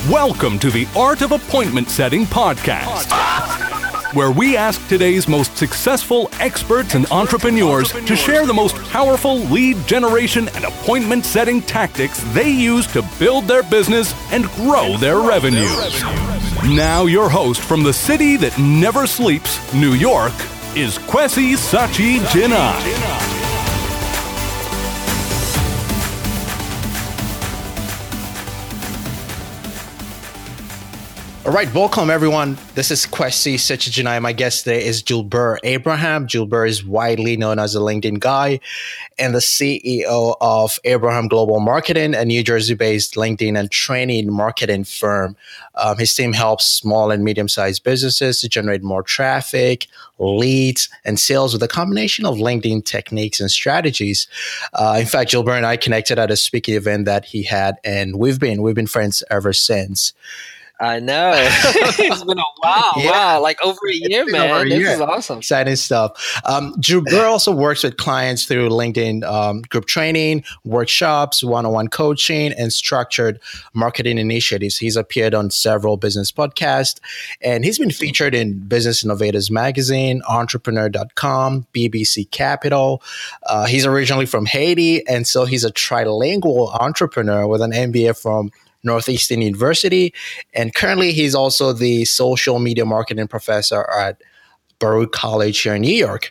Welcome to the Art of Appointment Setting podcast, where we ask today's most successful experts and entrepreneurs to share the most powerful lead generation and appointment setting tactics they use to build their business and grow their revenues. Now your host from the city that never sleeps, New York, is Kwesi Sachi-Jinai. All right, welcome everyone. This is Kwesi Sachi-Jinai. My guest today is Gilbert Abraham. Gilbert is widely known as a LinkedIn guy and the CEO of Abraham Global Marketing, a New Jersey-based LinkedIn and training marketing firm. His team helps small and medium-sized businesses to generate more traffic, leads, and sales with a combination of LinkedIn techniques and strategies. In fact, Gilbert and I connected at a speaking event that he had, and we've been friends ever since. I know. It's been a while. Yeah. Wow. Like over a year, man. This is awesome. Exciting stuff. Gilbert also works with clients through LinkedIn group training, workshops, one-on-one coaching, and structured marketing initiatives. He's appeared on several business podcasts, and he's been featured in Business Innovators Magazine, Entrepreneur.com, BBC Capital. He's originally from Haiti, and so he's a trilingual entrepreneur with an MBA from Northeastern University. And currently, he's also the social media marketing professor at Baruch College here in New York.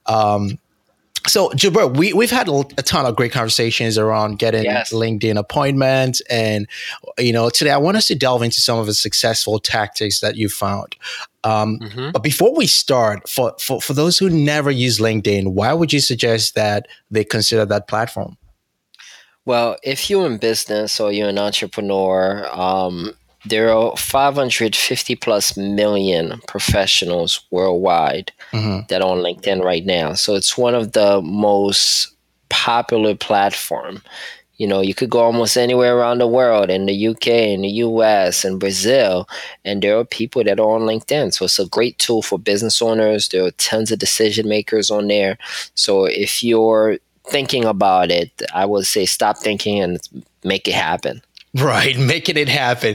So, Gilbert, we've had a ton of great conversations around getting LinkedIn appointments. And, today I want us to delve into some of the successful tactics that you found. But before we start, for those who never use LinkedIn, why would you suggest that they consider that platform? Well, if you're in business or you're an entrepreneur, there are 550 plus million professionals worldwide that are on LinkedIn right now. So it's one of the most popular platform. You could go almost anywhere around the world, in the UK, in the US, and Brazil, and there are people that are on LinkedIn. So it's a great tool for business owners. There are tons of decision makers on there. So if you're thinking about it, I would say stop thinking and make it happen. Right, making it happen.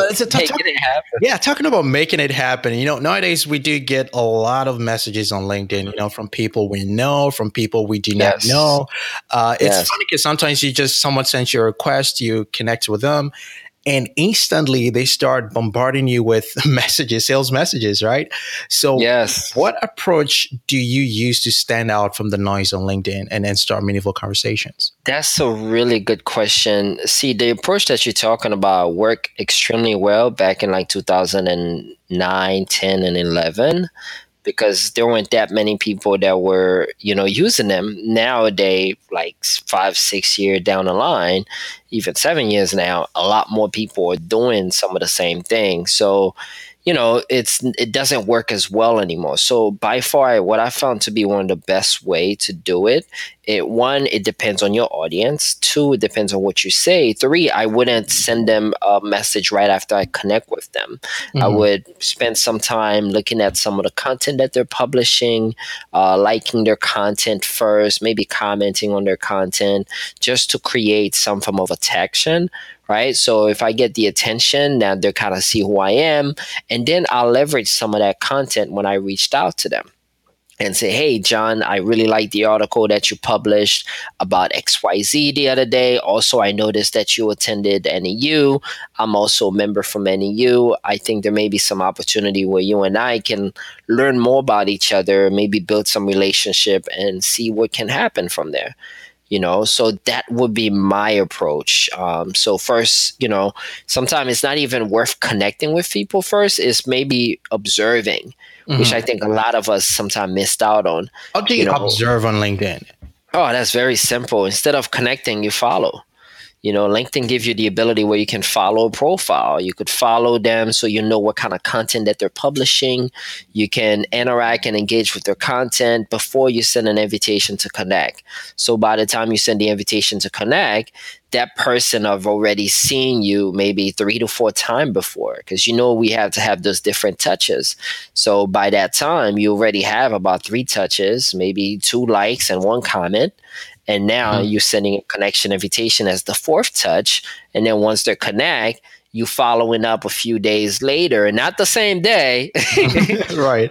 Yeah, talking about making it happen. Nowadays we do get a lot of messages on LinkedIn. From people we know, from people we do not know. It's funny because sometimes someone sends you a request, you connect with them, and instantly they start bombarding you with sales messages, right? So what approach do you use to stand out from the noise on LinkedIn and then start meaningful conversations? That's a really good question. See, the approach that you're talking about worked extremely well back in like 2009, 10, and 11. Because there weren't that many people that were, using them. Nowadays, like 5, 6 years down the line, even 7 years now, a lot more people are doing some of the same things. So, it doesn't work as well anymore. So by far, what I found to be one of the best way to do it, one, it depends on your audience. 2, it depends on what you say. 3, I wouldn't send them a message right after I connect with them. I would spend some time looking at some of the content that they're publishing, liking their content first, maybe commenting on their content, just to create some form of attraction. Right. So if I get the attention, now they kind of see who I am. And then I'll leverage some of that content when I reached out to them and say, hey, John, I really like the article that you published about XYZ the other day. Also, I noticed that you attended NEU. I'm also a member from NEU. I think there may be some opportunity where you and I can learn more about each other, maybe build some relationship and see what can happen from there. So that would be my approach. So first, sometimes it's not even worth connecting with people first. It's maybe observing, which I think a lot of us sometimes missed out on. How do you observe on LinkedIn? Oh, that's very simple. Instead of connecting, you follow. LinkedIn gives you the ability where you can follow a profile. You could follow them so you know what kind of content that they're publishing. You can interact and engage with their content before you send an invitation to connect. So by the time you send the invitation to connect, that person have already seen you maybe 3 to 4 times before, because we have to have those different touches. So by that time, you already have about 3 touches, maybe 2 likes and 1 comment. And now you're sending a connection invitation as the 4th touch. And then once they connect, you following up a few days later, not the same day, Right.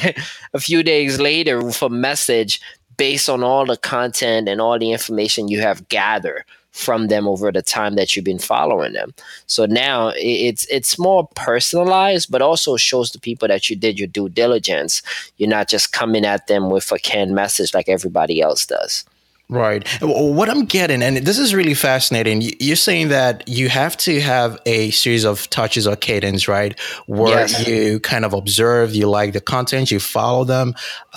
a few days later with a message based on all the content and all the information you have gathered from them over the time that you've been following them. So now it's more personalized, but also shows the people that you did your due diligence. You're not just coming at them with a canned message like everybody else does. Right. What I'm getting, and this is really fascinating, you're saying that you have to have a series of touches or cadence, right? Where Yes. you kind of observe, you like the content, you follow them.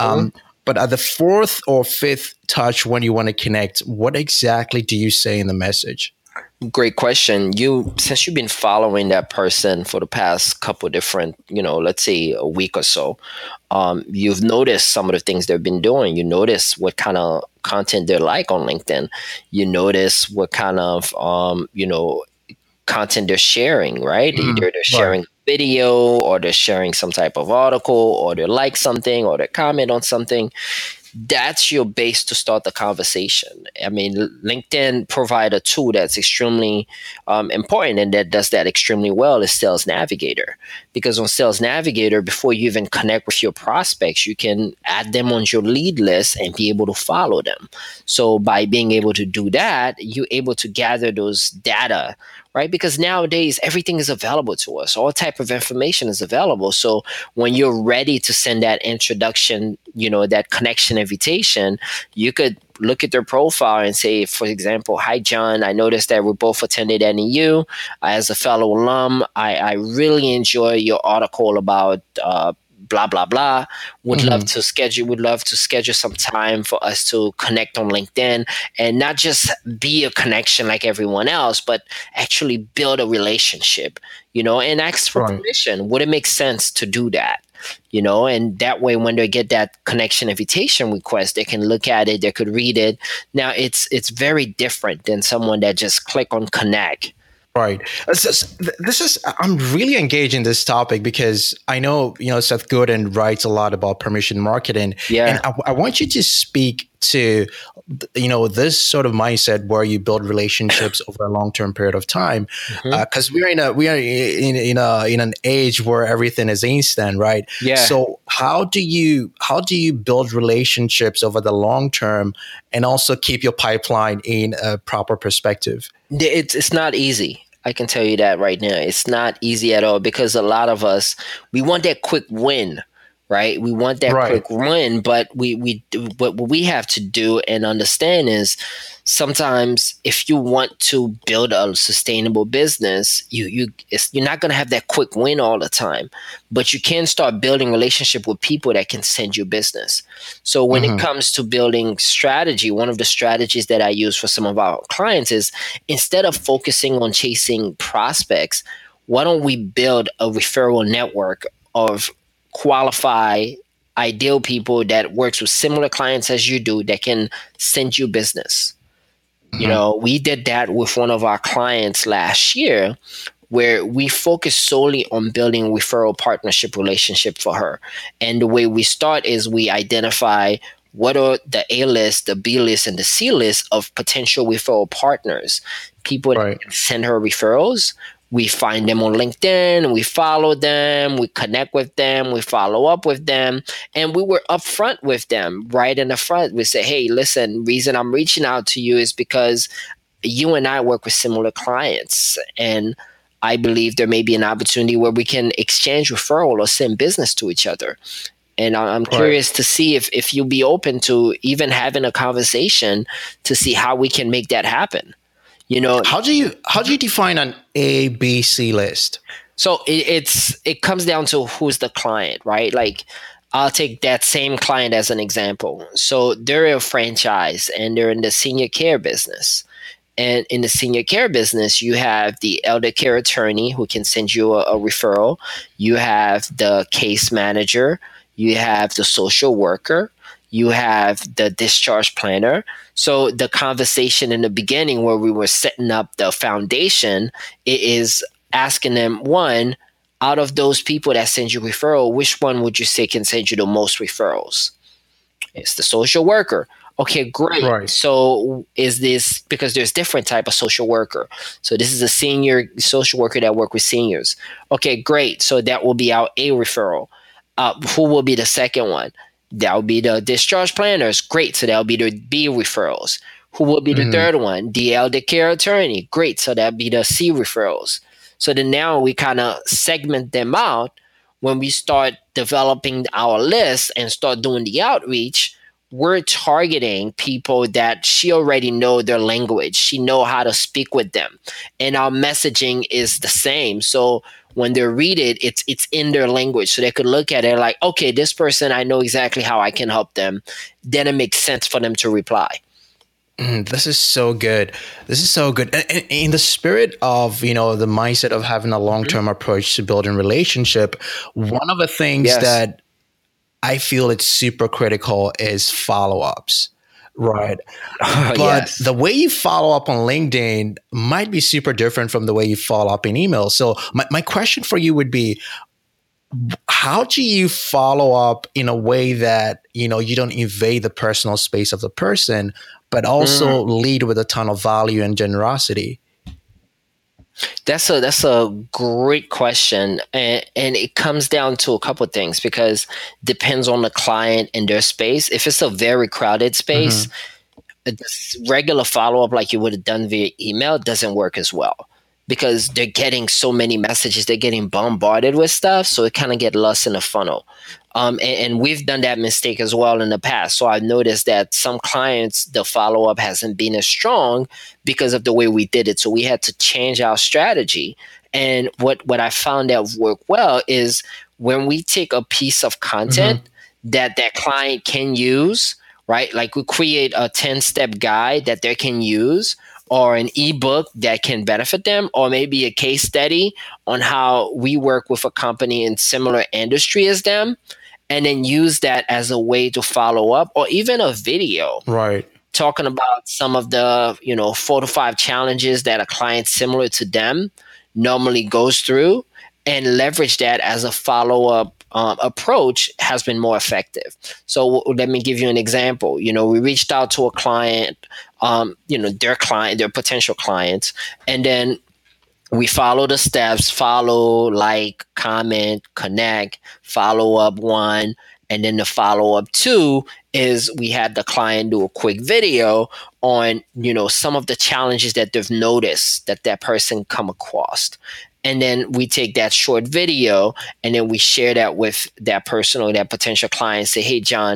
But at the fourth or fifth touch, when you want to connect, what exactly do you say in the message? Great question. Since you've been following that person for the past couple different, let's say a week or so, you've noticed some of the things they've been doing. You notice what kind of content they're like on LinkedIn. You notice what kind of, content they're sharing, right? Either they're sharing video, or they're sharing some type of article, or they like something, or they comment on something. That's your base to start the conversation. I mean, LinkedIn provide a tool that's extremely important, and that does that extremely well is Sales Navigator. Because on Sales Navigator, before you even connect with your prospects, you can add them on your lead list and be able to follow them. So by being able to do that, you're able to gather those data, right? Because nowadays everything is available to us. All type of information is available. So when you're ready to send that introduction, that connection invitation, you could look at their profile and say, for example, "Hi, John, I noticed that we both attended NEU. As a fellow alum, I really enjoy your article about blah blah blah. Would love to schedule some time for us to connect on LinkedIn, and not just be a connection like everyone else, but actually build a relationship, and ask for permission. Would it make sense to do that?" And that way, when they get that connection invitation request, they can look at it, they could read it. Now it's very different than someone that just click on connect. Right. I'm really engaged in this topic because I know, Seth Godin writes a lot about permission marketing. Yeah. And I want you to speak to, this sort of mindset where you build relationships over a long-term period of time. Because we are in an age where everything is instant, right? Yeah. So how do you build relationships over the long term and also keep your pipeline in a proper perspective? It's not easy. I can tell you that right now. It's not easy at all, because a lot of us, we want that quick win, right? We want that quick win, but what we have to do and understand is sometimes if you want to build a sustainable business, you're not going to have that quick win all the time, but you can start building relationship with people that can send you business. So when it comes to building strategy, one of the strategies that I use for some of our clients is, instead of focusing on chasing prospects, why don't we build a referral network of qualified, ideal people that works with similar clients as you do that can send you business. We did that with one of our clients last year, where we focused solely on building referral partnership relationship for her. And the way we start is we identify what are the A list, the B list, and the C list of potential referral partners, people that can send her referrals. We find them on LinkedIn, we follow them, we connect with them, we follow up with them, and we were upfront with them right in the front. We say, "Hey, listen, reason I'm reaching out to you is because you and I work with similar clients, and I believe there may be an opportunity where we can exchange referral or send business to each other. And I'm curious to see if you'll be open to even having a conversation to see how we can make that happen." How do you define an A, B, C list? So it comes down to who's the client, right? Like, I'll take that same client as an example. So they're a franchise and they're in the senior care business. And in the senior care business, you have the elder care attorney who can send you a referral. You have the case manager. You have the social worker. You have the discharge planner. So the conversation in the beginning where we were setting up the foundation, it is asking them, one, out of those people that send you referral, which one would you say can send you the most referrals? It's the social worker. Okay, great. Right. So is this because there's different type of social worker? So this is a senior social worker that work with seniors. Okay, great. So that will be our A referral. Who will be the second one? That will be the discharge planners. Great. So that'll be the B referrals. Who will be the third one? The elder care attorney. Great. So that'll be the C referrals. So then now we kind of segment them out when we start developing our list and start doing the outreach. We're targeting people that she already know their language. She know how to speak with them. And our messaging is the same. So when they read it, it's in their language. So they could look at it like, okay, this person, I know exactly how I can help them. Then it makes sense for them to reply. This is so good. This is so good. And in the spirit of, the mindset of having a long-term approach to building relationship, one of the things that I feel it's super critical is follow-ups, right? But the way you follow up on LinkedIn might be super different from the way you follow up in email. So my question for you would be, how do you follow up in a way that, you don't invade the personal space of the person, but also lead with a ton of value and generosity? That's a great question, and it comes down to a couple of things because depends on the client and their space. If it's a very crowded space, this regular follow up like you would have done via email doesn't work as well because they're getting so many messages, they're getting bombarded with stuff, so it kind of get lost in the funnel. And we've done that mistake as well in the past. So I've noticed that some clients, the follow-up hasn't been as strong because of the way we did it. So we had to change our strategy. And what I found that worked well is when we take a piece of content that client can use, right? Like we create a 10-step guide that they can use, or an ebook that can benefit them, or maybe a case study on how we work with a company in similar industry as them, and then use that as a way to follow up, or even a video. Right. Talking about some of the, 4 to 5 challenges that a client similar to them normally goes through, and leverage that as a follow-up approach has been more effective. So let me give you an example. We reached out to a client, their potential clients, and then we follow the steps, follow, like, comment, connect, follow up 1. And then the follow up 2 is we had the client do a quick video on, some of the challenges that they've noticed that person come across. And then we take that short video and then we share that with that person or that potential client. Say, hey, John,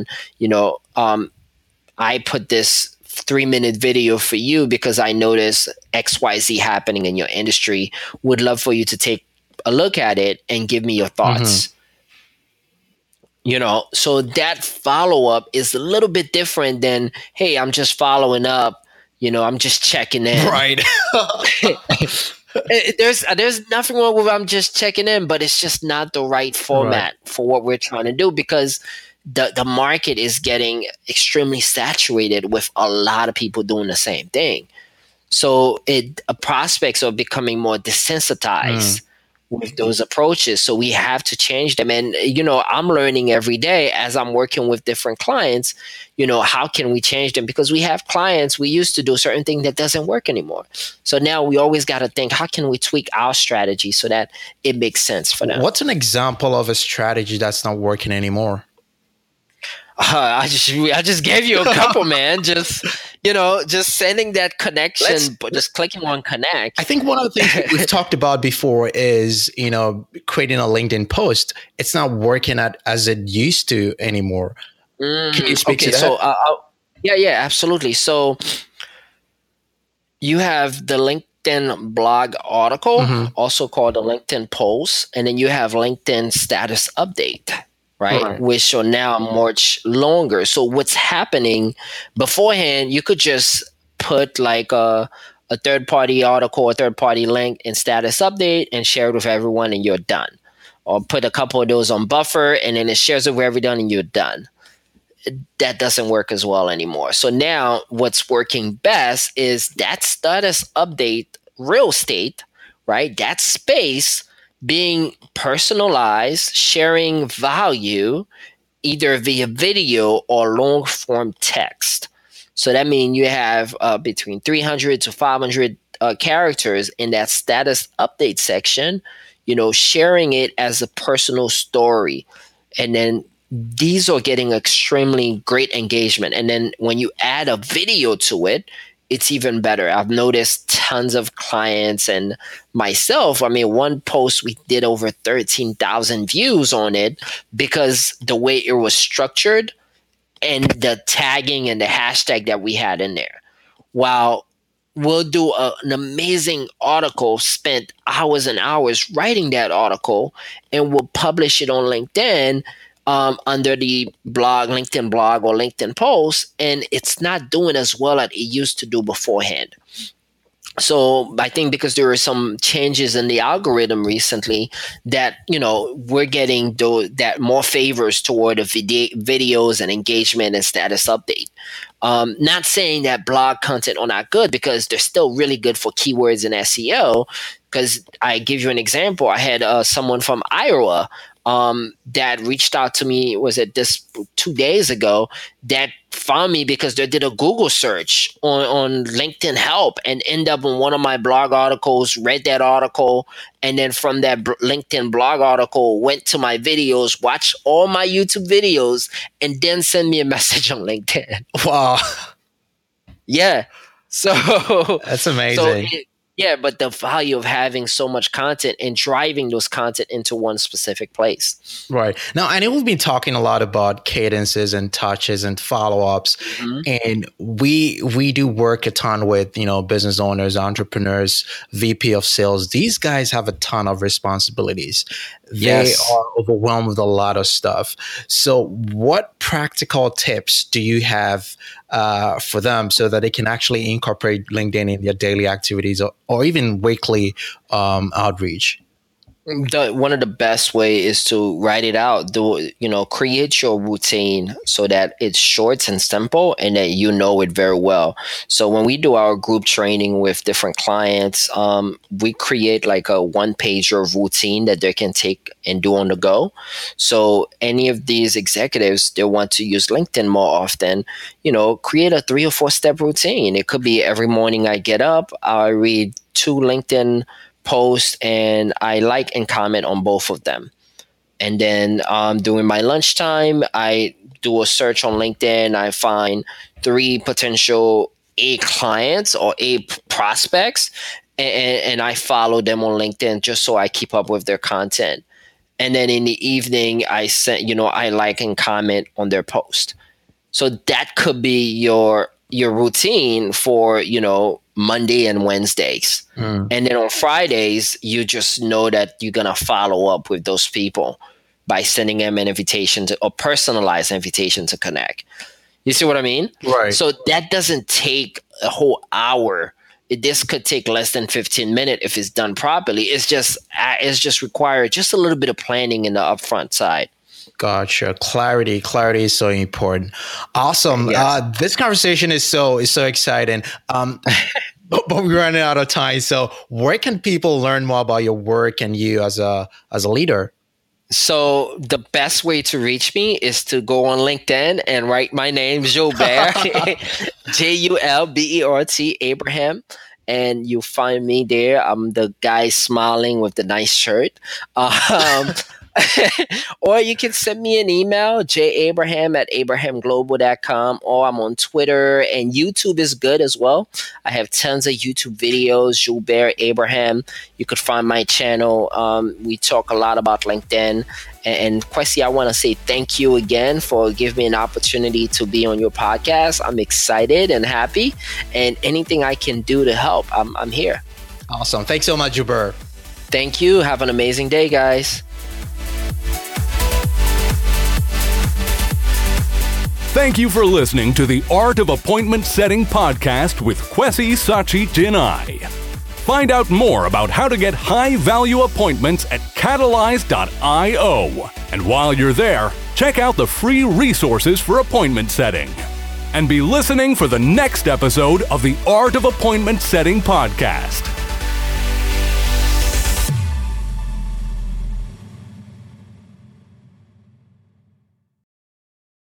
I put this 3-minute video for you because I noticed XYZ happening in your industry. Would love for you to take a look at it and give me your thoughts. So that follow-up is a little bit different than, hey, I'm just following up, I'm just checking in. Right. There's nothing wrong with I'm just checking in, but it's just not the right format for what we're trying to do because the market is getting extremely saturated with a lot of people doing the same thing. So prospects are becoming more desensitized with those approaches. So we have to change them. And, I'm learning every day as I'm working with different clients, how can we change them? Because we have clients, we used to do a certain thing that doesn't work anymore. So now we always got to think, how can we tweak our strategy so that it makes sense for them? What's an example of a strategy that's not working anymore? I just gave you a couple, man. Just sending that connection, but just clicking on connect. I think one of the things we've talked about before is, creating a LinkedIn post. It's not working as it used to anymore. Can you speak to that? So, yeah, absolutely. So you have the LinkedIn blog article, also called a LinkedIn post, and then you have LinkedIn status update. Right? Which are now much longer. So what's happening beforehand, you could just put like a third-party article, a third-party link in status update and share it with everyone and you're done. Or put a couple of those on buffer and then it shares it with everyone and you're done. That doesn't work as well anymore. So now what's working best is that status update real estate, right? That space being personalized, sharing value either via video or long form text. So that means you have between 300 to 500 characters in that status update section, sharing it as a personal story. And then these are getting extremely great engagement. And then when you add a video to it, it's even better. I've noticed tons of clients and myself. I mean, one post we did over 13,000 views on it because the way it was structured and the tagging and the hashtag that we had in there. While we'll do an amazing article, spent hours and hours writing that article, and we'll publish it on LinkedIn under the blog, LinkedIn blog or LinkedIn post, and it's not doing as well as it used to do beforehand. So I think because there were some changes in the algorithm recently that, we're getting that more favors toward the videos and engagement and status update. Not saying that blog content are not good, because they're still really good for keywords and SEO. Because I give you an example. I had someone from Iowa that reached out to me, was it this 2 days ago, that found me because they did a Google search on LinkedIn help and ended up in one of my blog articles, read that article, and then from that LinkedIn blog article, went to my videos, watched all my YouTube videos, and then sent me a message on LinkedIn. Wow. Yeah. So that's amazing. Yeah, but the value of having so much content and driving those content into one specific place. Right. Now, I know we've been talking a lot about cadences and touches and follow-ups. Mm-hmm. And we do work a ton with, business owners, entrepreneurs, VP of sales. These guys have a ton of responsibilities. They are overwhelmed with a lot of stuff. So what practical tips do you have for them so that they can actually incorporate LinkedIn in their daily activities or even weekly outreach? One of the best way is to write it out. Create your routine so that it's short and simple and that you know it very well. So when we do our group training with different clients, we create like a 1-pager routine that they can take and do on the go. So any of these executives, they want to use LinkedIn more often, create a 3 or 4 step routine. It could be every morning I get up, I read 2 LinkedIn post and I like and comment on both of them. And then during my lunchtime, I do a search on LinkedIn. I find 3 potential A clients or A prospects, and I follow them on LinkedIn just so I keep up with their content. And then in the evening, I I like and comment on their post. So that could be your routine for, Monday and Wednesdays. And then on Fridays, you just know that you're going to follow up with those people by sending them an invitation or personalized invitation to connect. You see what I mean? Right. So that doesn't take a whole hour. This could take less than 15 minutes if it's done properly. It's just required just a little bit of planning in the upfront side. Gotcha. Clarity is so important. Awesome. Yes. This conversation is so exciting. But we're running out of time. So where can people learn more about your work and you as a leader? So the best way to reach me is to go on LinkedIn and write my name, Joubert, Julbert, Abraham. And you find me there. I'm the guy smiling with the nice shirt. Or you can send me an email, jabraham@abrahamglobal.com, or I'm on Twitter, and YouTube is good as well. I have tons of YouTube videos, Joubert Abraham. You could find my channel. We talk a lot about LinkedIn. And Kwesi, I want to say thank you again for giving me an opportunity to be on your podcast. I'm excited and happy, and anything I can do to help, I'm here. Awesome. Thanks so much, Joubert. Thank you. Have an amazing day, guys. Thank you for listening to the Art of Appointment Setting podcast with Kwesi Sachi-Jinai. Find out more about how to get high-value appointments at Catalyze.io. And while you're there, check out the free resources for appointment setting. And be listening for the next episode of the Art of Appointment Setting podcast.